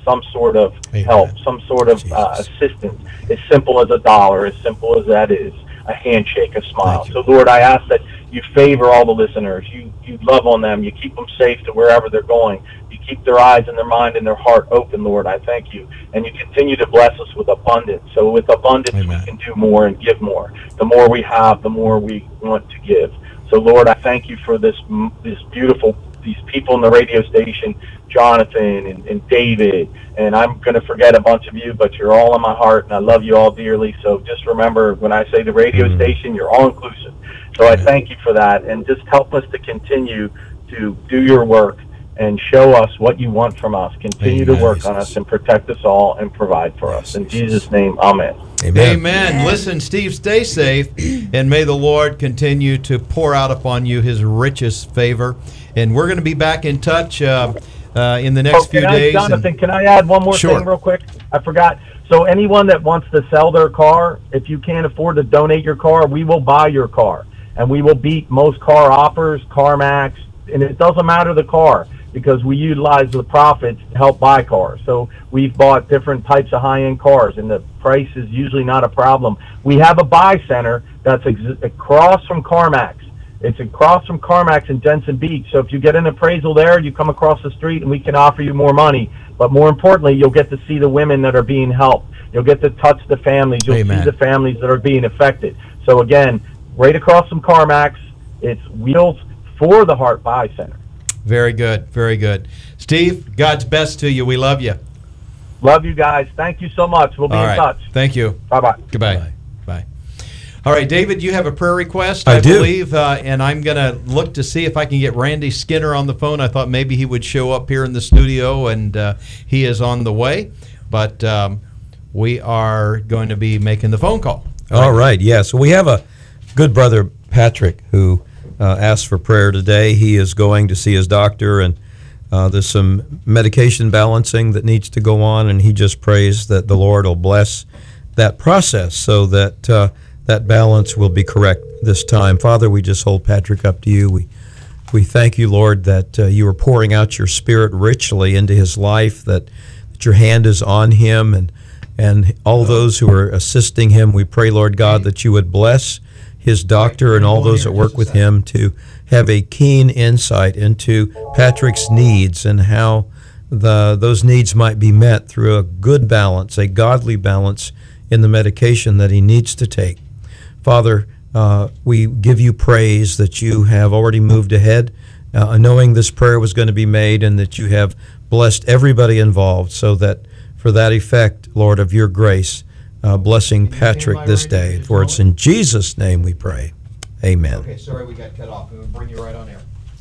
some sort of Amen. help, some sort of uh, Jesus. assistance, as simple as a dollar, as simple as that is, a handshake, a smile. Thank you. So, Lord, I ask that you favor all the listeners. You you love on them. You keep them safe to wherever they're going. You keep their eyes and their mind and their heart open, Lord. I thank you. And you continue to bless us with abundance. So with abundance, Amen. we can do more and give more. The more we have, the more we want to give. So, Lord, I thank you for this this beautiful, these people in the radio station, Jonathan and, and David, and I'm going to forget a bunch of you, but you're all in my heart, and I love you all dearly. So just remember, when I say the radio Mhm. station, you're all inclusive. So I thank you for that, and just help us to continue to do your work and show us what you want from us. Continue Amen, to work on Jesus. us and protect us all and provide for us. In Jesus' name, amen. Amen. Amen. Listen, Steve, stay safe, and may the Lord continue to pour out upon you his richest favor. And we're going to be back in touch uh, uh, in the next Oh, few can I, days. and- Jonathan, can I add one more Sure. thing real quick? I forgot. So anyone that wants to sell their car, if you can't afford to donate your car, we will buy your car. And we will beat most car offers, CarMax, and it doesn't matter the car, because we utilize the profits to help buy cars. So we've bought different types of high-end cars, and the price is usually not a problem. We have a buy center that's ex- across from CarMax. It's across from CarMax in Jensen Beach. So if you get an appraisal there, you come across the street and we can offer you more money. But more importantly, you'll get to see the women that are being helped. You'll get to touch the families. You'll Amen. see the families that are being affected. So again, right across from CarMax, it's Wheels for the Heart Buy Center. Very good. Very good. Steve, God's best to you. We love you. Love you guys. Thank you so much. We'll be All in right. touch. Thank you. Bye-bye. Goodbye. Bye. Bye. All right, David, you have a prayer request, I I, do. believe, uh, and I'm going to look to see if I can get Randy Skinner on the phone. I thought maybe he would show up here in the studio, and uh, he is on the way. But um, we are going to be making the phone call. All right, yeah. So we have a good brother, Patrick, who uh, asked for prayer today. He is going to see his doctor, and uh, there's some medication balancing that needs to go on, and he just prays that the Lord will bless that process so that uh, that balance will be correct this time. Father, we just hold Patrick up to you. We we thank you, Lord, that uh, you are pouring out your Spirit richly into his life, that, that your hand is on him, and and all those who are assisting him. We pray, Lord God, that you would bless his doctor and all those that work with him to have a keen insight into Patrick's needs and how the those needs might be met through a good balance, a godly balance in the medication that he needs to take. Father, uh, we give you praise that you have already moved ahead, uh, knowing this prayer was going to be made, and that you have blessed everybody involved, so that for that effect, Lord, of your grace, uh, blessing Patrick this day. For it's in Jesus' name we pray. Amen. Okay, sorry we got cut off. We'll bring you right on air.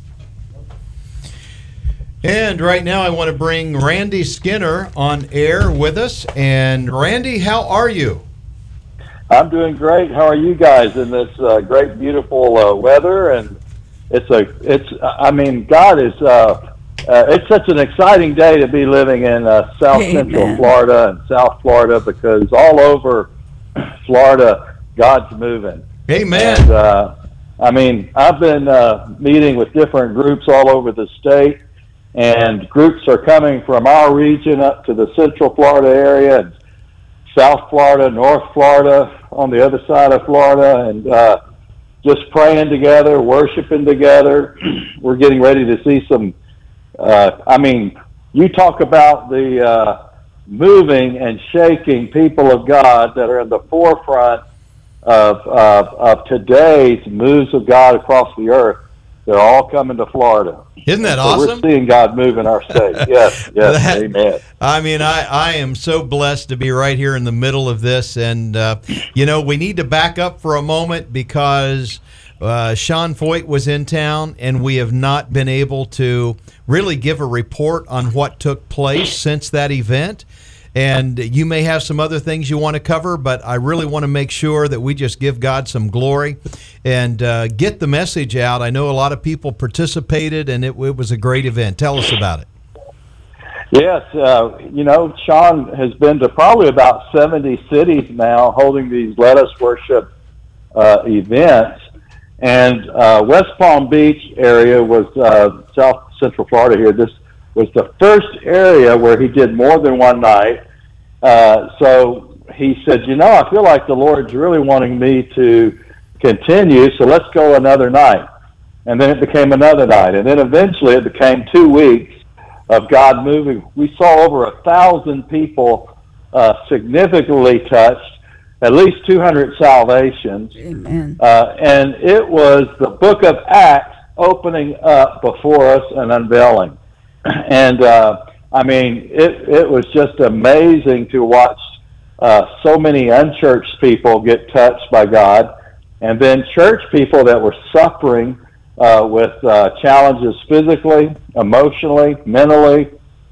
And right now I want to bring Randy Skinner on air with us. And Randy, how are you? I'm doing great. How are you guys in this uh, great, beautiful uh, weather? And it's a, it's. I mean, God is. Uh, uh, it's such an exciting day to be living in uh, South Amen. Central Florida and South Florida, because all over Florida, God's moving. Amen. And, uh, I mean, I've been uh, meeting with different groups all over the state, and groups are coming from our region up to the Central Florida area, and South Florida, North Florida, on the other side of Florida, and uh, just praying together, worshiping together. We're getting ready to see some, uh, I mean, you talk about the uh, moving and shaking people of God that are in the forefront of, of, of today's moves of God across the earth. They're all coming to Florida. Isn't that So awesome? we're seeing God move in our state. Yes, yes, That- amen. I mean, I, I am so blessed to be right here in the middle of this. And, uh, you know, we need to back up for a moment because uh, Sean Foyt was in town, and we have not been able to really give a report on what took place since that event. And you may have some other things you want to cover, but I really want to make sure that we just give God some glory and uh, get the message out. I know a lot of people participated, and it, it was a great event. Tell us about it. Yes, uh, you know, Sean has been to probably about seventy cities now holding these Let Us Worship uh, events. And uh, West Palm Beach area was uh, South Central Florida here. This was the first area where he did more than one night. Uh, so he said, you know, I feel like the Lord's really wanting me to continue, so let's go another night. And then it became another night. And then eventually it became two weeks of God moving. We saw over a thousand people uh, significantly touched, at least two hundred salvations. Amen. Uh, and it was the book of Acts opening up before us and unveiling. And, uh, I mean, it, it was just amazing to watch uh, so many unchurched people get touched by God, and then church people that were suffering uh, with uh, challenges physically, emotionally, mentally.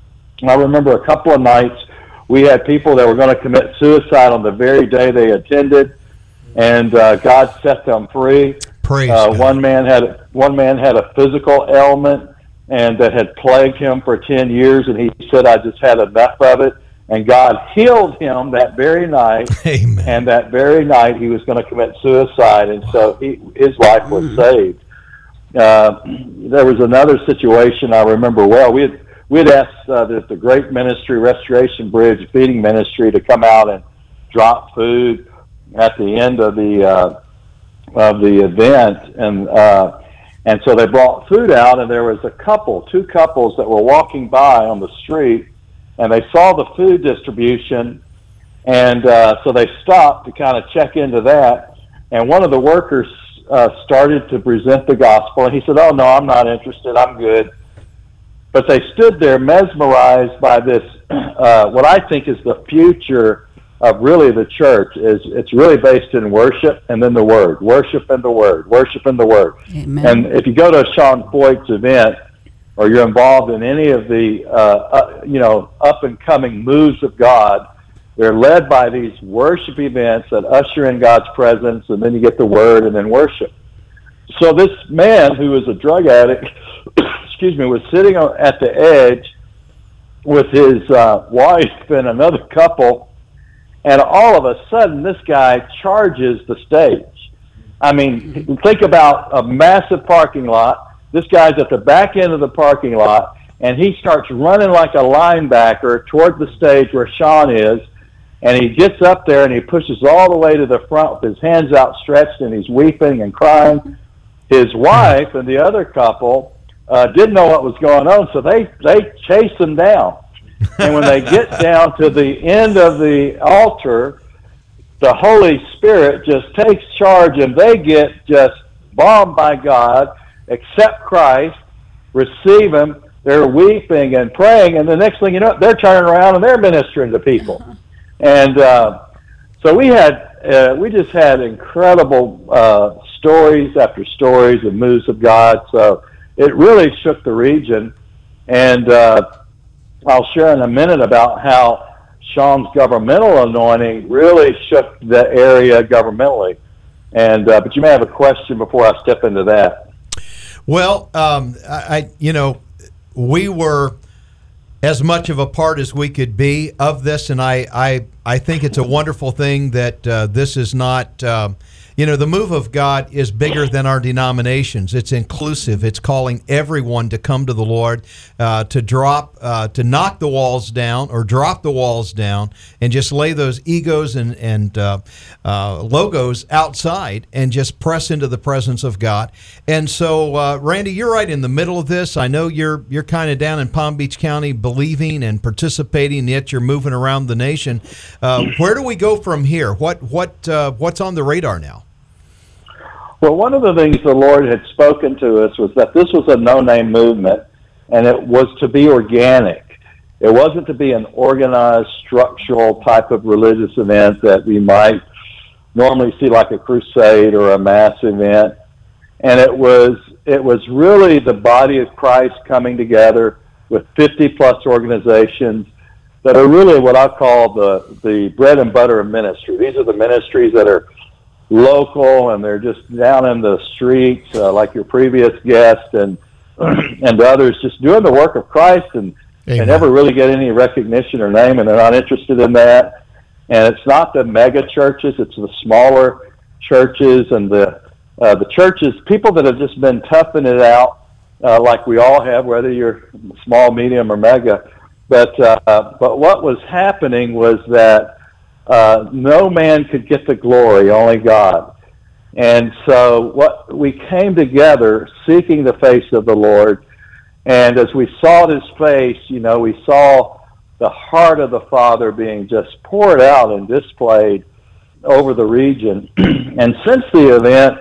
I remember a couple of nights we had people that were going to commit suicide on the very day they attended, and uh, God set them free. Praise uh, God. One man had one man had a physical ailment, and that had plagued him for ten years, and he said, "I just had enough of it." And God healed him that very night. Amen. And that very night he was going to commit suicide, and so he, his life was saved. Uh, there was another situation I remember well. We had we had asked uh, the, the Great Ministry Restoration Bridge Feeding Ministry to come out and drop food at the end of the uh, of the event, and uh, and so they brought food out, and there was a couple, two couples that were walking by on the street, and they saw the food distribution, and uh, so they stopped to kind of check into that, and one of the workers uh, started to present the gospel, and he said, "Oh, no, I'm not interested, I'm good." But they stood there mesmerized by this, uh, what I think is the future of really the church. Is it's really based in worship and then the Word, worship and the Word, worship and the Word. Amen. And if you go to Sean Foyt's event, or you're involved in any of the, uh, uh, you know, up-and-coming moves of God, they're led by these worship events that usher in God's presence, and then you get the Word and then worship. So this man who was a drug addict, excuse me, was sitting at the edge with his uh, wife and another couple, and all of a sudden this guy charges the stage. I mean, think about a massive parking lot. This guy's at the back end of the parking lot, and he starts running like a linebacker toward the stage where Sean is, and he gets up there and he pushes all the way to the front with his hands outstretched, and he's weeping and crying. His wife and the other couple uh, didn't know what was going on, so they, they chase him down. And when they get down to the end of the altar, the Holy Spirit just takes charge, and they get just bombed by God, accept Christ, receive Him. They're weeping and praying, and the next thing you know, they're turning around and they're ministering to people. Uh-huh. And uh, so we had, uh, we just had incredible uh, stories after stories and moves of God. So it really shook the region, and uh, I'll share in a minute about how Sean's governmental anointing really shook the area governmentally. And uh, but you may have a question before I step into that. Well, um, I, I, you know, we were as much of a part as we could be of this, and I, I, I think it's a wonderful thing that uh, this is not. Um, You know, the move of God is bigger than our denominations. It's inclusive. It's calling everyone to come to the Lord, uh, to drop, uh, to knock the walls down or drop the walls down and just lay those egos and, and uh, uh, logos outside and just press into the presence of God. And so, uh, Randy, you're right in the middle of this. I know you're you're kind of down in Palm Beach County believing and participating, yet you're moving around the nation. Uh, where do we go from here? What, what, uh, what's on the radar now? Well, one of the things the Lord had spoken to us was that this was a no-name movement, and it was to be organic. It wasn't to be an organized, structural type of religious event that we might normally see like a crusade or a mass event. And it was it was really the body of Christ coming together with fifty-plus organizations that are really what I call the, the bread and butter of ministry. These are the ministries that are local, and they're just down in the streets, uh, like your previous guest and and others, just doing the work of Christ, and they never really get any recognition or name, and they're not interested in that. And it's not the mega churches; it's the smaller churches and the uh, the churches, people that have just been toughing it out uh, like we all have, whether you're small, medium, or mega. But uh, but what was happening was that uh, no man could get the glory, only God. And so what we came together seeking the face of the Lord, and as we saw his face, you know, we saw the heart of the Father being just poured out and displayed over the region. And since the event,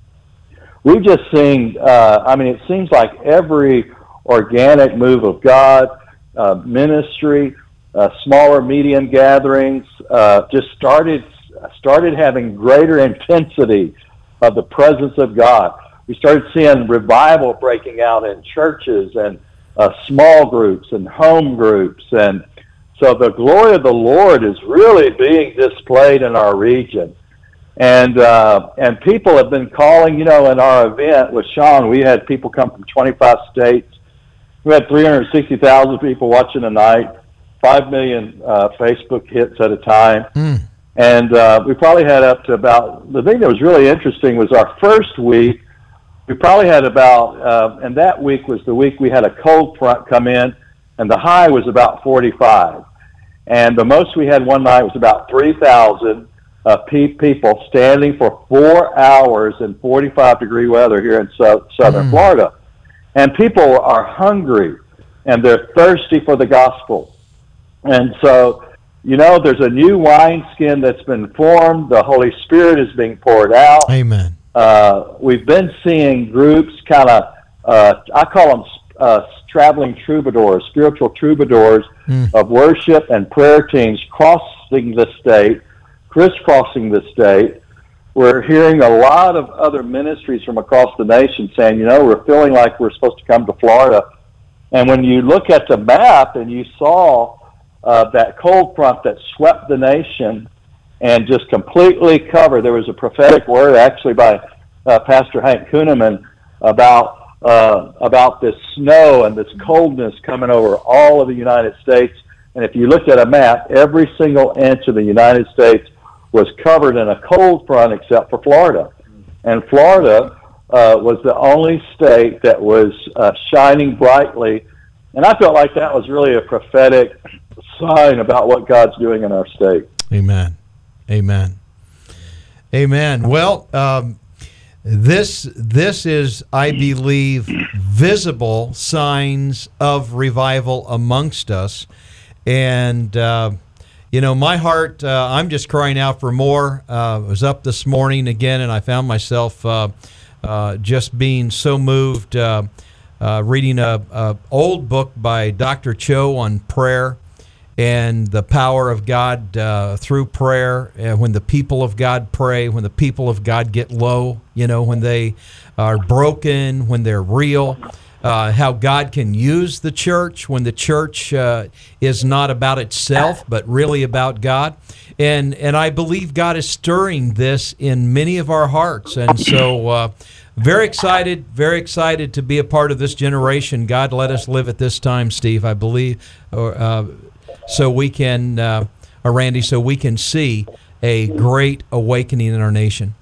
we've just seen, uh, I mean, it seems like every organic move of God, uh, ministry, uh, smaller, medium gatherings, uh, just started started having greater intensity of the presence of God. We started seeing revival breaking out in churches and uh, small groups and home groups. And so the glory of the Lord is really being displayed in our region. And uh, and people have been calling, you know, in our event with Sean, we had people come from twenty-five states. We had three hundred sixty thousand people watching a night, five million uh, Facebook hits at a time. Mm. And uh, we probably had up to about, the thing that was really interesting was our first week, we probably had about, uh, and that week was the week we had a cold front come in, and the high was about forty-five. And the most we had one night was about three thousand uh, pe- people standing for four hours in forty-five degree weather here in so- southern mm. Florida. And people are hungry, and they're thirsty for the gospel. And so, you know, there's a new wineskin that's been formed. The Holy Spirit is being poured out. Amen. Uh, we've been seeing groups kind of, uh, I call them uh, traveling troubadours, spiritual troubadours mm. of worship and prayer teams crossing the state, crisscrossing the state. We're hearing a lot of other ministries from across the nation saying, you know, we're feeling like we're supposed to come to Florida. And when you look at the map and you saw uh, that cold front that swept the nation and just completely covered, there was a prophetic word actually by uh, Pastor Hank Kuhneman about uh, about this snow and this coldness coming over all of the United States. And if you looked at a map, every single inch of the United States was covered in a cold front except for Florida. And Florida uh, was the only state that was uh, shining brightly. And I felt like that was really a prophetic sign about what God's doing in our state. Amen. Amen. Amen. Well, um, this this is, I believe, visible signs of revival amongst us. And, uh, you know, my heart, uh, I'm just crying out for more. Uh, I was up this morning again, and I found myself uh, uh, just being so moved, uh, uh, reading a, a old book by Doctor Cho on prayer and the power of God uh, through prayer. Uh, when the people of God pray, when the people of God get low, you know, when they are broken, when they're real. Uh, how God can use the church when the church uh, is not about itself, but really about God. And and I believe God is stirring this in many of our hearts. And so uh, very excited, very excited to be a part of this generation. God let us live at this time, Steve, I believe, or, uh, so we can, uh, or Randy, so we can see a great awakening in our nation.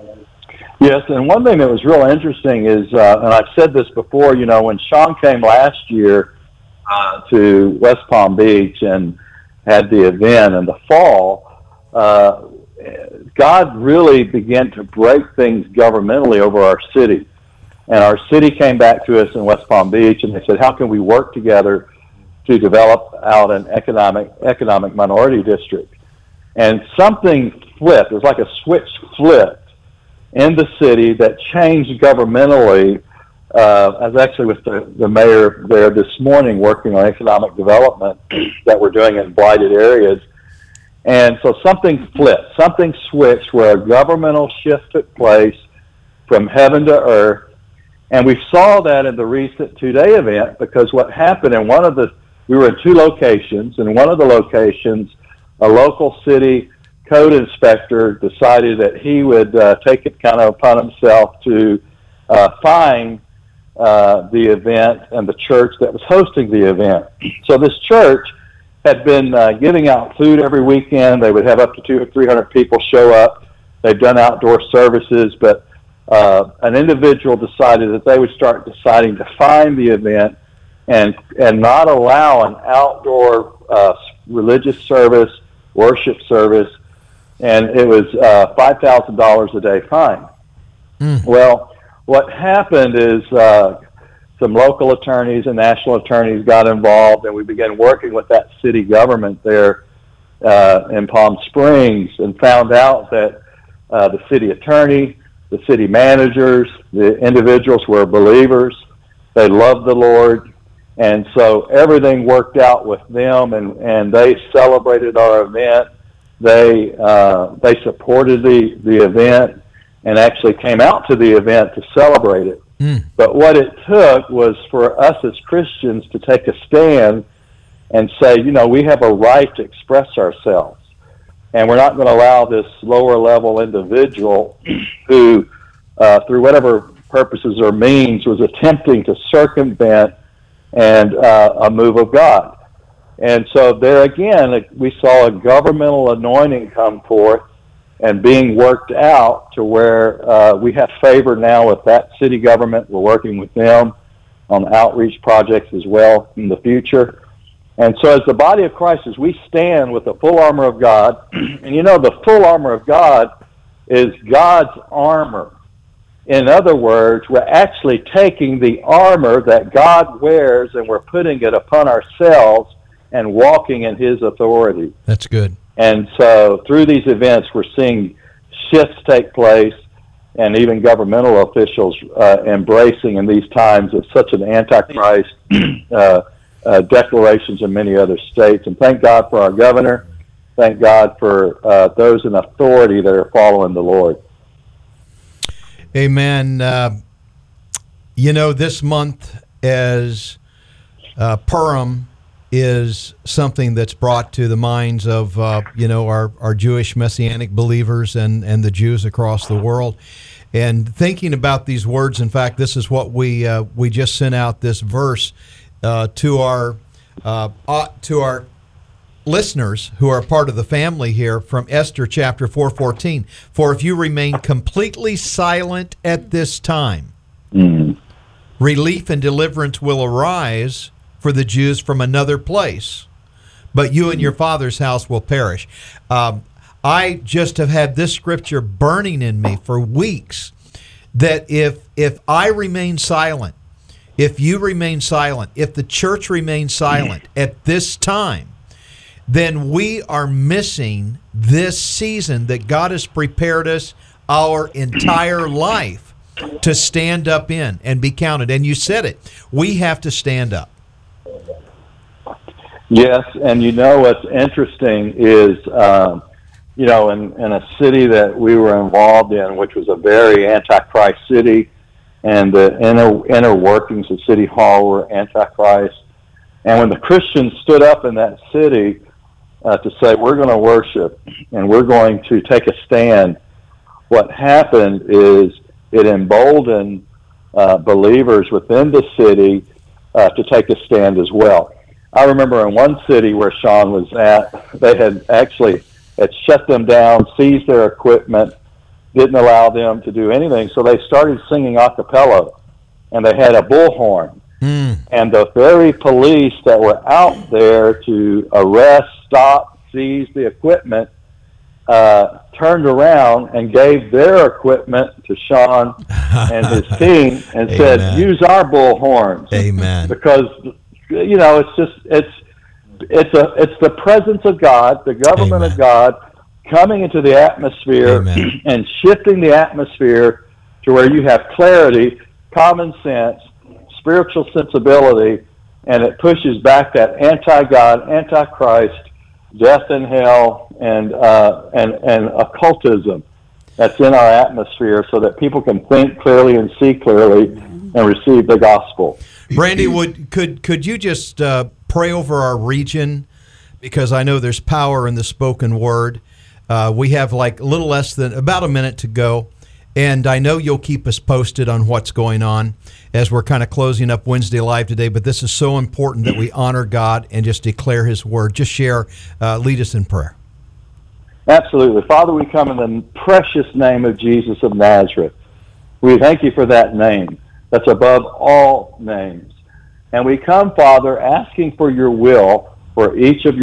Yes, and one thing that was real interesting is, uh, and I've said this before, you know, when Sean came last year uh, to West Palm Beach and had the event in the fall, uh, God really began to break things governmentally over our city. And our city came back to us in West Palm Beach, and they said, how can we work together to develop out an economic economic minority district? And something flipped. It was like a switch flipped in the city that changed governmentally. Uh, I was actually with the, the mayor there this morning working on economic development that we're doing in blighted areas. And so something flipped, something switched where a governmental shift took place from heaven to earth. And we saw that in the recent two-day event, because what happened in one of the, we were in two locations, and one of the locations, a local city code inspector decided that he would uh, take it kind of upon himself to uh, fine uh, the event and the church that was hosting the event. So this church had been uh, giving out food every weekend. They would have up to two or three hundred people show up. They've done outdoor services, but uh, an individual decided that they would start deciding to find the event and and not allow an outdoor uh, religious service, worship service, and it was uh, five thousand dollars a day fine. Mm. Well, what happened is uh, some local attorneys and national attorneys got involved, and we began working with that city government there uh, in Palm Springs, and found out that uh, the city attorney, the city managers, the individuals were believers. They loved the Lord. And so everything worked out with them, and, and they celebrated our event. They uh, they supported the, the event and actually came out to the event to celebrate it. Mm. But what it took was for us as Christians to take a stand and say, you know, we have a right to express ourselves. And we're not going to allow this lower level individual who, uh, through whatever purposes or means, was attempting to circumvent and uh, a move of God. And so there again, we saw a governmental anointing come forth and being worked out to where uh, we have favor now with that city government. We're working with them on outreach projects as well in the future. And so as the body of Christ, as we stand with the full armor of God, and you know the full armor of God is God's armor. In other words, we're actually taking the armor that God wears and we're putting it upon ourselves and walking in His authority. That's good. And so through these events, we're seeing shifts take place, and even governmental officials uh, embracing in these times of such an antichrist uh, uh, declarations in many other states. And thank God for our governor. Thank God for uh, those in authority that are following the Lord. Amen. Uh, you know, this month as uh, Purim is something that's brought to the minds of, uh, you know, our, our Jewish Messianic believers and, and the Jews across the world. And thinking about these words, in fact, this is what we uh, we just sent out this verse uh, to our uh, uh, to our listeners who are part of the family here from Esther chapter four fourteen. For if you remain completely silent at this time, mm. relief and deliverance will arise for the Jews from another place, but you and your father's house will perish. Um, I just have had this scripture burning in me for weeks, that if if I remain silent, if you remain silent, if the church remains silent at this time, then we are missing this season that God has prepared us our entire life to stand up in and be counted. And you said it, we have to stand up. Yes, and you know what's interesting is, um, you know, in, in a city that we were involved in, which was a very antichrist city, and the inner, inner workings of City Hall were antichrist. And when the Christians stood up in that city, Uh, to say we're going to worship and we're going to take a stand, what happened is it emboldened uh, believers within the city uh, to take a stand as well. I remember in one city where Sean was at, they had actually had shut them down, seized their equipment, didn't allow them to do anything, so they started singing a cappella, and they had a bullhorn. Mm. And the very police that were out there to arrest, stop, seize the equipment, uh, turned around and gave their equipment to Sean and his team and said, use our bullhorns. Amen. Because, you know, it's just, it's, it's a, it's the presence of God, the government Amen. Of God coming into the atmosphere Amen. And shifting the atmosphere to where you have clarity, common sense, spiritual sensibility, and it pushes back that anti-God, anti-Christ, death and hell, and uh, and and occultism that's in our atmosphere, so that people can think clearly and see clearly and receive the gospel. Randy, would could could you just uh, pray over our region, because I know there's power in the spoken word. Uh, we have like a little less than about a minute to go. And I know you'll keep us posted on what's going on as we're kind of closing up Wednesday Live today, but this is so important that we honor God and just declare His word. Just share, uh, lead us in prayer. Absolutely. Father, we come in the precious name of Jesus of Nazareth. We thank you for that name that's above all names. And we come, Father, asking for your will for each of